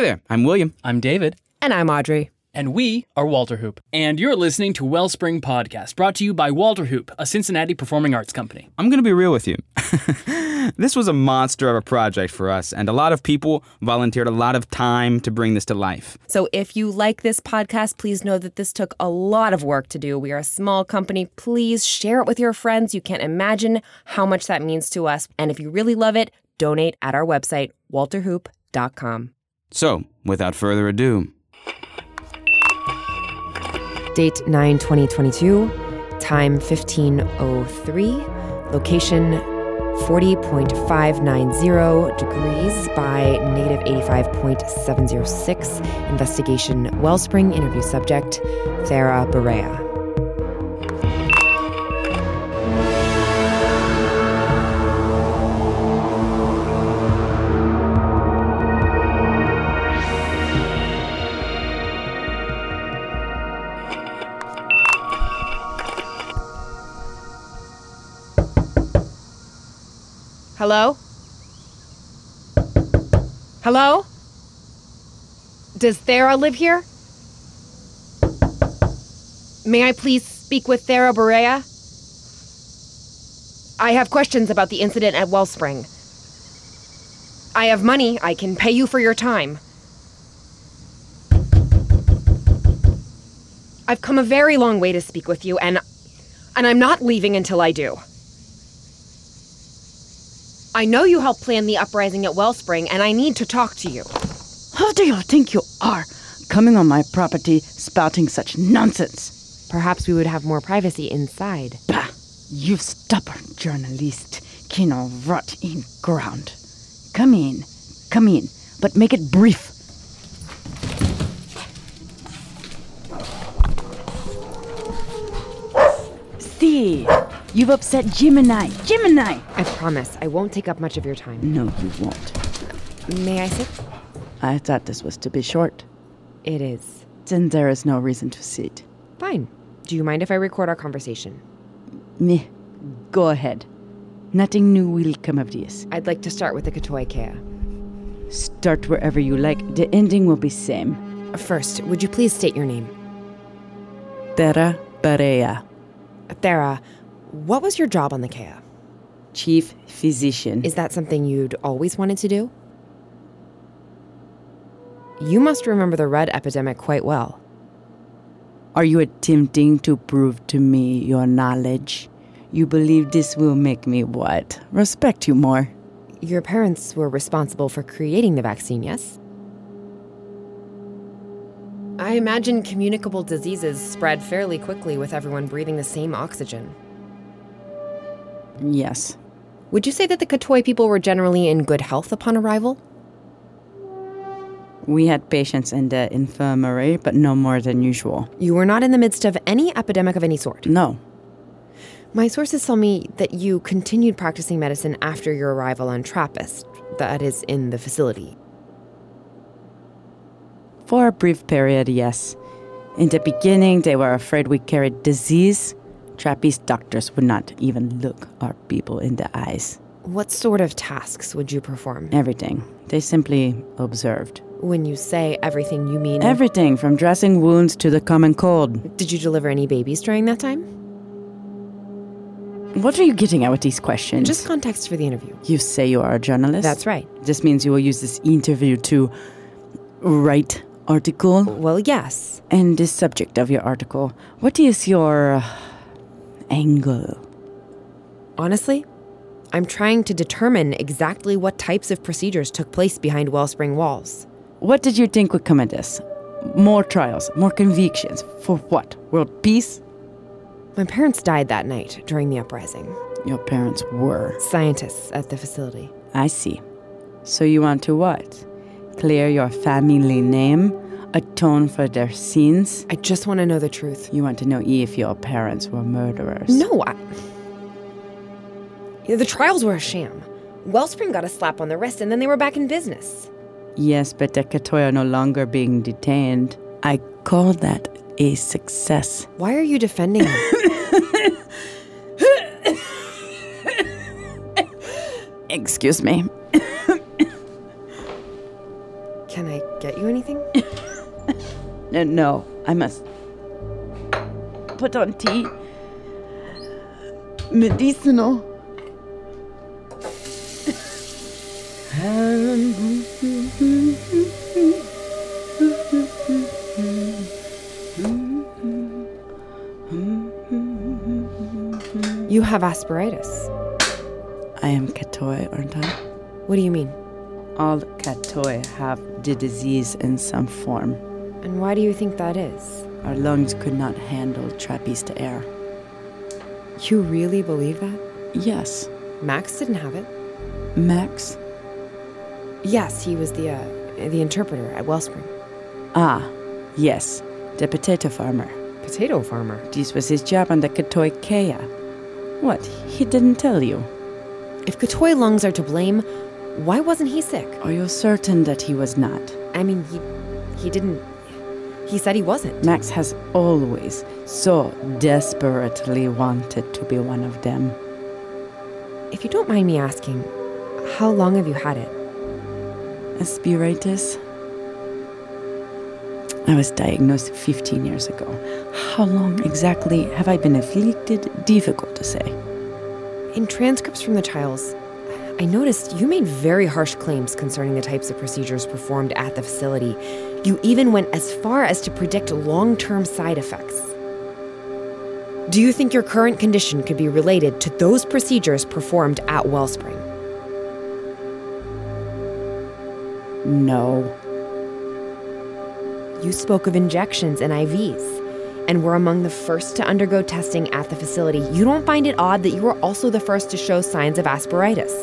there, I'm William. I'm David. And I'm Audrey. And we are Walter Hoop. And you're listening to Wellspring Podcast, brought to you by Walter Hoop, a Cincinnati performing arts company. I'm going to be real with you. This was a monster of a project for us, and a lot of people volunteered a lot of time to bring this to life. So if you like this podcast, please know that this took a lot of work to do. We are a small company. Please share it with your friends. You can't imagine how much that means to us. And if you really love it, donate at our website, walterhoop.com. So, without further ado... Date 9/2022, time 15:03, location 40.590 degrees by -85.706, investigation Wellspring, interview subject Thera Barea. Hello? Hello? Does Thera live here? May I please speak with Thera Barea? I have questions about the incident at Wellspring. I have money. I can pay you for your time. I've come a very long way to speak with you, and I'm not leaving until I do. I know you helped plan the uprising at Wellspring, and I need to talk to you. Who do you think you are, coming on my property spouting such nonsense? Perhaps we would have more privacy inside. Bah! You stubborn journalist, kino rot in ground. Come in, but make it brief. See, you've upset Gemini. I promise, I won't take up much of your time. No, you won't. May I sit? I thought this was to be short. It is. Then there is no reason to sit. Fine. Do you mind if I record our conversation? Meh. Go ahead. Nothing new will come of this. I'd like to start with the Katoi Kea. Start wherever you like. The ending will be same. First, would you please state your name? Thera Barea. Thera, what was your job on the Kea? Chief Physician. Is that something you'd always wanted to do? You must remember the Red epidemic quite well. Are you attempting to prove to me your knowledge? You believe this will make me what? Respect you more. Your parents were responsible for creating the vaccine, yes? I imagine communicable diseases spread fairly quickly with everyone breathing the same oxygen. Yes. Would you say that the Katoi people were generally in good health upon arrival? We had patients in the infirmary, but no more than usual. You were not in the midst of any epidemic of any sort? No. My sources tell me that you continued practicing medicine after your arrival on Trappist, that is, in the facility. For a brief period, yes. In the beginning, they were afraid we carried disease. Trappist doctors would not even look our people in the eyes. What sort of tasks would you perform? Everything. They simply observed. When you say everything, you mean... Everything, from dressing wounds to the common cold. Did you deliver any babies during that time? What are you getting at with these questions? Just context for the interview. You say you are a journalist? That's right. This means you will use this interview to write article? Well, yes. And the subject of your article, what is your angle? Honestly, I'm trying to determine exactly what types of procedures took place behind Wellspring walls. What did you think would come of this? More trials, more convictions. For what? World peace? My parents died that night during the uprising. Your parents were scientists at the facility. I see. So you want to what? Clear your family name? Atone for their sins? I just want to know the truth. You want to know if your parents were murderers? No, the trials were a sham. Wellspring got a slap on the wrist and then they were back in business. Yes, but the Katoi are no longer being detained. I call that a success. Why are you defending me? Excuse me. Can I get you anything? No, I must put on tea. Medicinal. You have asperitis. I am Katoi, aren't I? What do you mean? All Katoi have the disease in some form. And why do you think that is? Our lungs could not handle Trappist air. You really believe that? Yes. Max didn't have it. Max? Yes, he was the interpreter at Wellspring. Ah, yes. The potato farmer. Potato farmer? This was his job on the Katoi Kea. What? He didn't tell you? If Katoi lungs are to blame, why wasn't he sick? Are you certain that he was not? I mean, he didn't... He said he wasn't. Max has always so desperately wanted to be one of them. If you don't mind me asking, how long have you had it? Asperitis? I was diagnosed 15 years ago. How long exactly have I been afflicted? Difficult to say. In transcripts from the trials, I noticed you made very harsh claims concerning the types of procedures performed at the facility. You even went as far as to predict long-term side effects. Do you think your current condition could be related to those procedures performed at Wellspring? No. You spoke of injections and IVs, and were among the first to undergo testing at the facility. You don't find it odd that you were also the first to show signs of asperitis?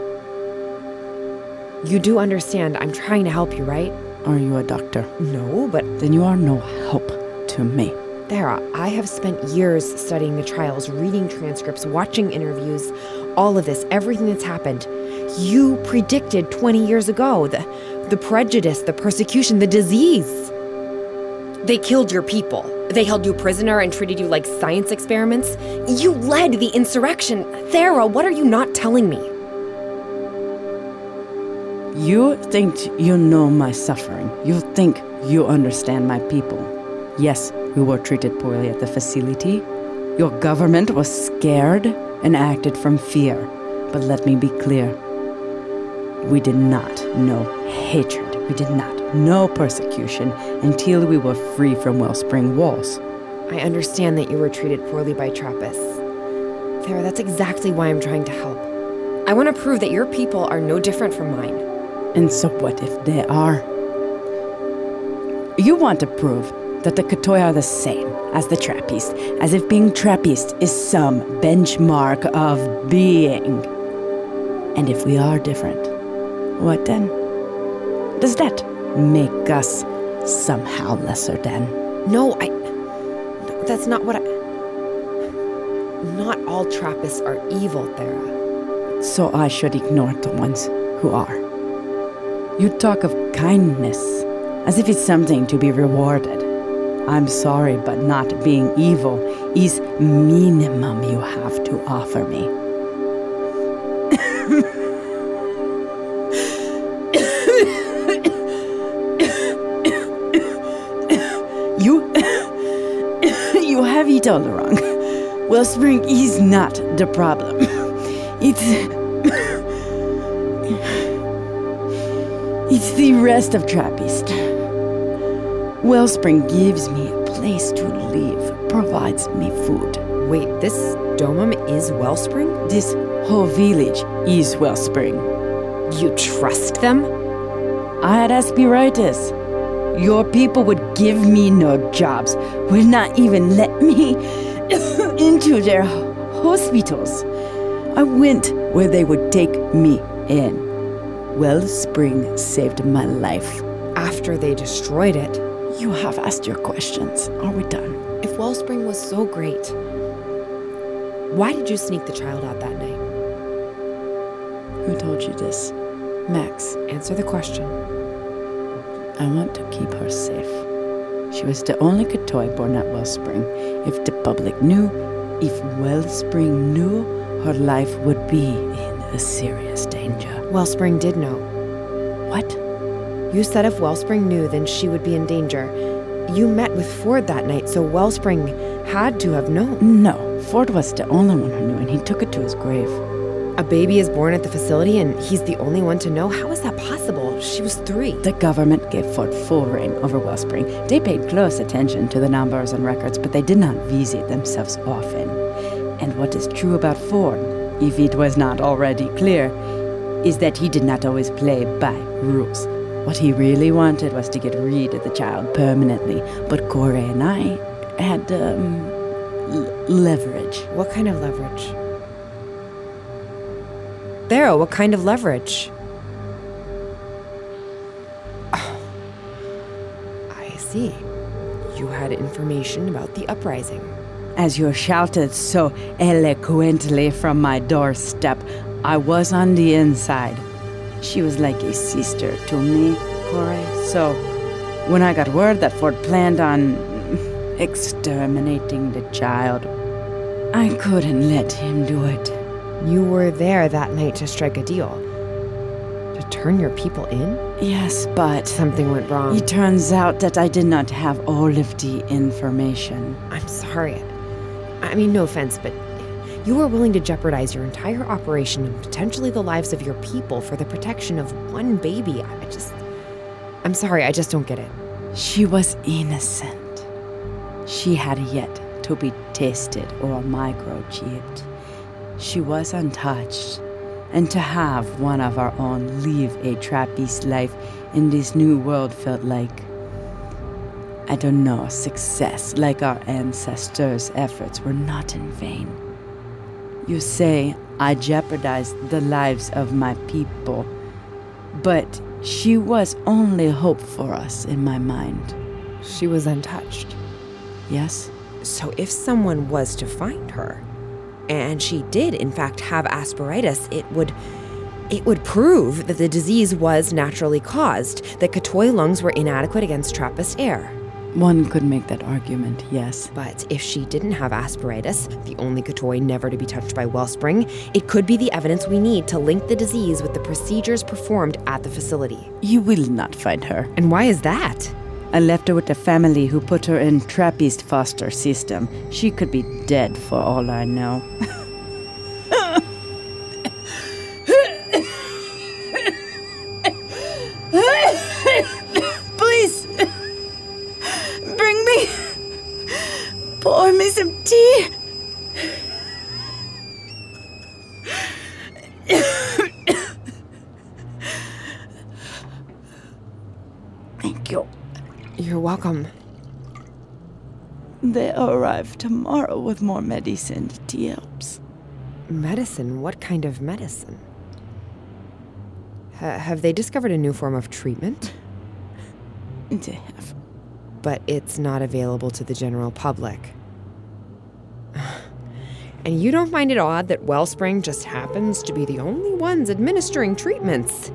You do understand I'm trying to help you, right? Are you a doctor? No, but... Then you are no help to me. Thera, I have spent years studying the trials, reading transcripts, watching interviews, all of this, everything that's happened. You predicted 20 years ago the prejudice, the persecution, the disease. They killed your people. They held you prisoner and treated you like science experiments. You led the insurrection. Thera, what are you not telling me? You think you know my suffering. You think you understand my people. Yes, we were treated poorly at the facility. Your government was scared and acted from fear. But let me be clear. We did not know hatred. We did not know persecution until we were free from Wellspring walls. I understand that you were treated poorly by Trappists. Thera, that's exactly why I'm trying to help. I want to prove that your people are no different from mine. And so what if they are? You want to prove that the Katoi are the same as the Trappist, as if being Trappist is some benchmark of being. And if we are different, what then? Does that make us somehow lesser than? No, that's not what I... Not all Trappists are evil, Thera. So I should ignore the ones who are. You talk of kindness, as if it's something to be rewarded. I'm sorry, but not being evil is minimum you have to offer me. You have it all wrong. Wellspring is not the problem. It's the rest of Trappist. Wellspring gives me a place to live, provides me food. Wait, this domum is Wellspring? This whole village is Wellspring. You trust them? I had asperitis. Your people would give me no jobs, would not even let me into their hospitals. I went where they would take me in. Wellspring saved my life. After they destroyed it? You have asked your questions. Are we done? If Wellspring was so great, why did you sneak the child out that night? Who told you this? Max. Answer the question. I want to keep her safe. She was the only Katoi born at Wellspring. If the public knew, if Wellspring knew, her life would be in a serious danger. Wellspring did know. What? You said if Wellspring knew, then she would be in danger. You met with Ford that night, so Wellspring had to have known. No, Ford was the only one who knew, and he took it to his grave. A baby is born at the facility, and he's the only one to know? How is that possible? She was 3. The government gave Ford full reign over Wellspring. They paid close attention to the numbers and records, but they did not visit themselves often. And what is true about Ford, if it was not already clear, is that he did not always play by rules. What he really wanted was to get rid of the child permanently, but Corey and I had, leverage. What kind of leverage? Thera, what kind of leverage? Oh, I see. You had information about the uprising. As you shouted so eloquently from my doorstep, I was on the inside. She was like a sister to me, Corey. So, when I got word that Ford planned on exterminating the child, I couldn't let him do it. You were there that night to strike a deal. To turn your people in? Yes, but Something went wrong. it turns out that I did not have all of the information. I'm sorry. I mean, no offense, but you were willing to jeopardize your entire operation and potentially the lives of your people for the protection of one baby. I'm sorry, I just don't get it. She was innocent. She had yet to be tested or microchipped. She was untouched, and to have one of our own live a Trappist life in this new world felt like, I don't know, success, like our ancestors' efforts were not in vain. You say I jeopardized the lives of my people, but she was only hope for us in my mind. She was untouched. Yes? So if someone was to find her, and she did in fact have asperitis, it would prove that the disease was naturally caused, that K'toi lungs were inadequate against Trappist air. One could make that argument, yes. But if she didn't have asperitis, the only K'toi never to be touched by Wellspring, it could be the evidence we need to link the disease with the procedures performed at the facility. You will not find her. And why is that? I left her with the family who put her in Trappist foster system. She could be dead for all I know. Please, bring me, pour me some tea. Thank you. You're welcome. They arrive tomorrow with more medicine. Tea helps. Medicine? What kind of medicine? Have they discovered a new form of treatment? They have. But it's not available to the general public. And you don't find it odd that Wellspring just happens to be the only ones administering treatments?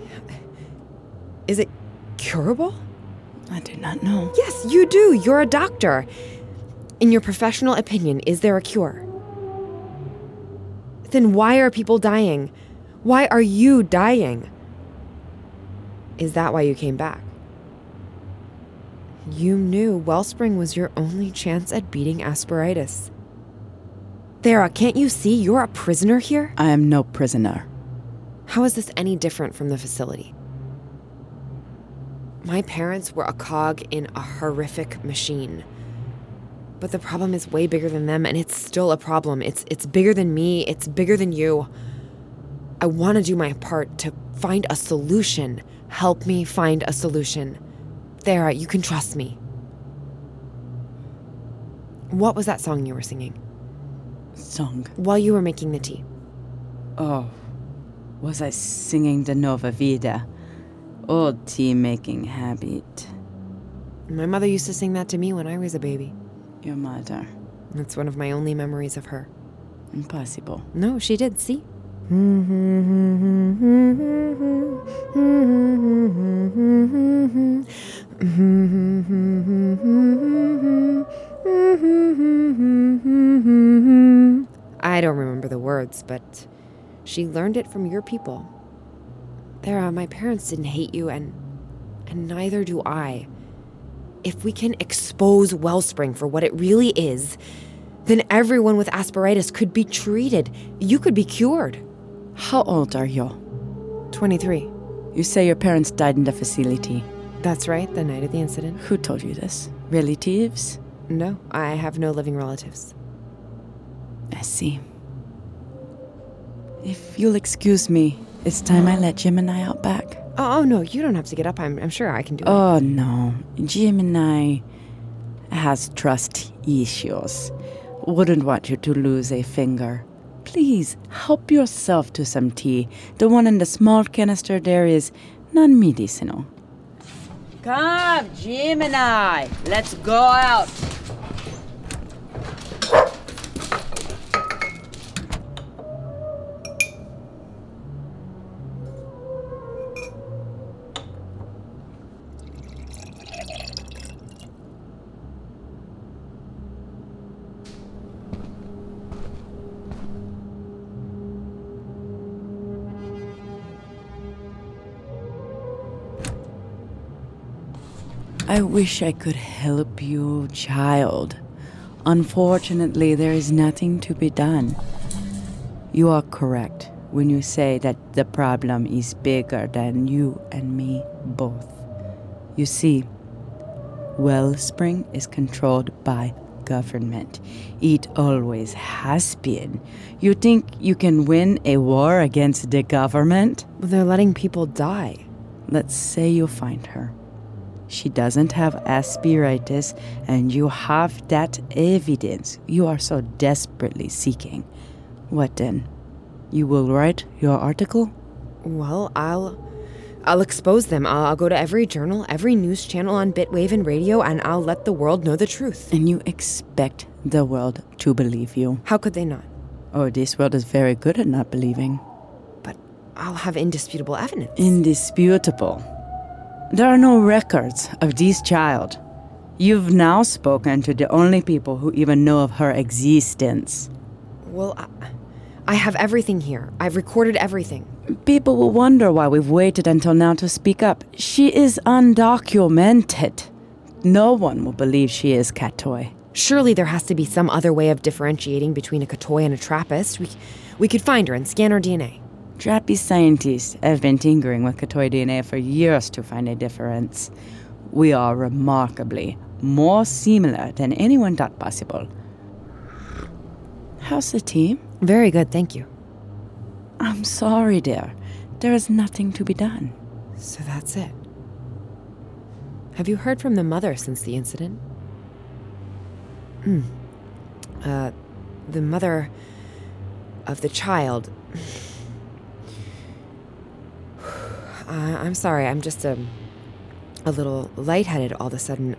Is it curable? I do not know. Yes, you do. You're a doctor. In your professional opinion, is there a cure? Then why are people dying? Why are you dying? Is that why you came back? You knew Wellspring was your only chance at beating asperitis. Thera, can't you see you're a prisoner here? I am no prisoner. How is this any different from the facility? My parents were a cog in a horrific machine. But the problem is way bigger than them, and it's still a problem. It's bigger than me, it's bigger than you. I want to do my part to find a solution. Help me find a solution. Thera, you can trust me. What was that song you were singing? Song? While you were making the tea. Oh, was I singing the Nova Vida? Old tea-making habit. My mother used to sing that to me when I was a baby. Your mother. That's one of my only memories of her. Impossible. No, she did, see? I don't remember the words, but she learned it from your people. Thera, my parents didn't hate you, and And neither do I. If we can expose Wellspring for what it really is, then everyone with asperitis could be treated. You could be cured. How old are you? 23. You say your parents died in the facility. That's right, the night of the incident. Who told you this? Relatives? No, I have no living relatives. I see. If you'll excuse me, it's time I let Gemini out back. Oh, no, you don't have to get up. I'm sure I can do it. Oh, no. Gemini has trust issues. Wouldn't want you to lose a finger. Please, help yourself to some tea. The one in the small canister there is non-medicinal. Come, Gemini. Let's go out. I wish I could help you, child. Unfortunately, there is nothing to be done. You are correct when you say that the problem is bigger than you and me both. You see, Wellspring is controlled by government. It always has been. You think you can win a war against the government? They're letting people die. Let's say you find her. She doesn't have asperitis, and you have that evidence you are so desperately seeking. What then? You will write your article? Well, I'll expose them. I'll go to every journal, every news channel on Bitwave and radio, and I'll let the world know the truth. And you expect the world to believe you? How could they not? Oh, this world is very good at not believing. But I'll have indisputable evidence. Indisputable? There are no records of this child. You've now spoken to the only people who even know of her existence. Well, I have everything here. I've recorded everything. People will wonder why we've waited until now to speak up. She is undocumented. No one will believe she is Katoi. Surely there has to be some other way of differentiating between a Katoi and a Trappist. We could find her and scan her DNA. Trappist scientists have been tinkering with Katoi DNA for years to find a difference. We are remarkably more similar than anyone thought possible. How's the tea? Very good, thank you. I'm sorry, dear. There is nothing to be done. So that's it. Have you heard from the mother since the incident? The mother of the child. I'm sorry, I'm just a little lightheaded all of a sudden.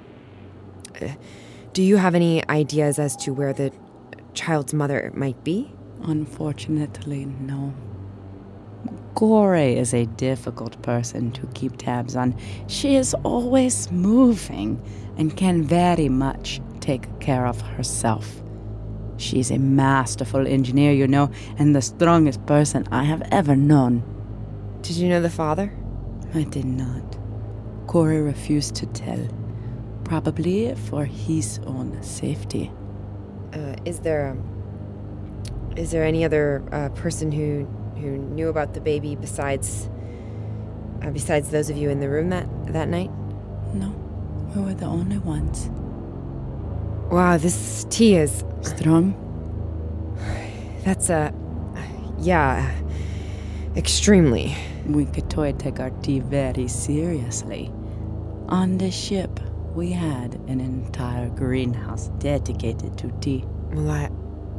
Do you have any ideas as to where the child's mother might be? Unfortunately, no. Gore is a difficult person to keep tabs on. She is always moving and can very much take care of herself. She's a masterful engineer, you know, and the strongest person I have ever known. Did you know the father? I did not. Corey refused to tell. Probably for his own safety. Is there any other person who knew about the baby besides those of you in the room that night? No, we were the only ones. Wow, this tea is strong. That's yeah, extremely. We Katoi take our tea very seriously. On the ship, we had an entire greenhouse dedicated to tea. Well,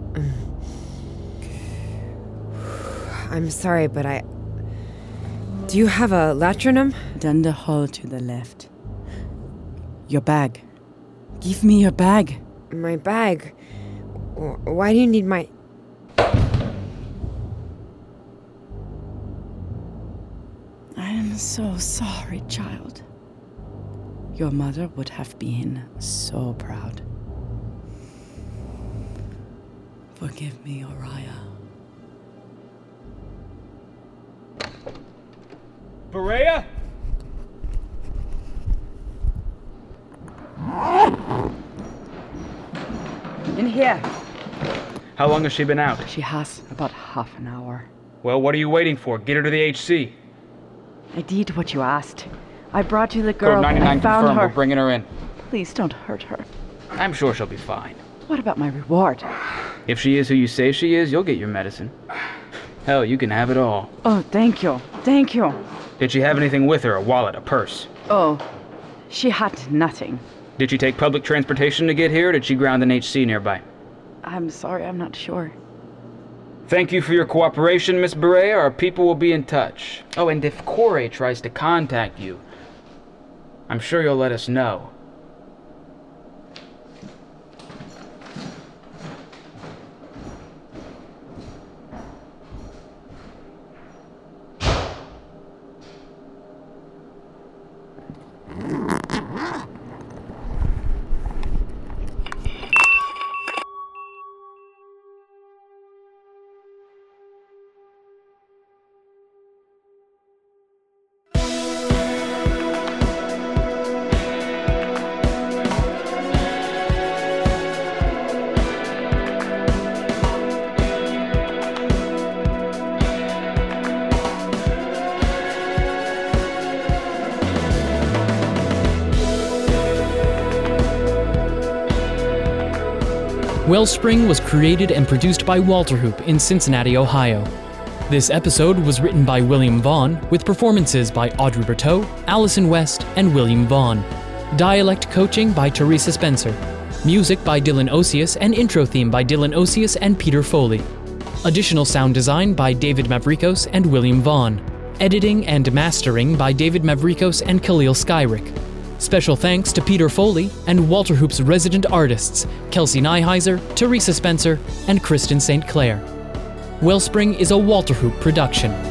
I'm sorry, but do you have a latronum? Down the hall to the left. Your bag. Give me your bag. My bag? Why do you need my... I am so sorry, child. Your mother would have been so proud. Forgive me, Uriah. Berea? In here. How long has she been out? She has about half an hour. Well, what are you waiting for? Get her to the HC. I did what you asked. I brought you the girl. Code 99 I found confirmed. her. We're bringing her in. Please don't hurt her. I'm sure she'll be fine. What about my reward? If she is who you say she is, you'll get your medicine. Hell, you can have it all. Oh, thank you. Thank you. Did she have anything with her? A wallet, a purse? Oh, she had nothing. Did she take public transportation to get here, or did she ground an HC nearby? I'm sorry, I'm not sure. Thank you for your cooperation, Miss Beret. Our people will be in touch. Oh, and if Corey tries to contact you, I'm sure you'll let us know. Wellspring was created and produced by Walter Hoop in Cincinnati, Ohio. This episode was written by William Vaughn, with performances by Audrey Berteau, Allison West, and William Vaughn. Dialect coaching by Teresa Spencer. Music by Dylan Osius and intro theme by Dylan Osius and Peter Foley. Additional sound design by David Mavrikos and William Vaughn. Editing and mastering by David Mavrikos and Khalil Skyrick. Special thanks to Peter Foley and Walter Hoop's resident artists, Kelsey Nyheiser, Teresa Spencer, and Kristen St. Clair. Wellspring is a Walter Hoop production.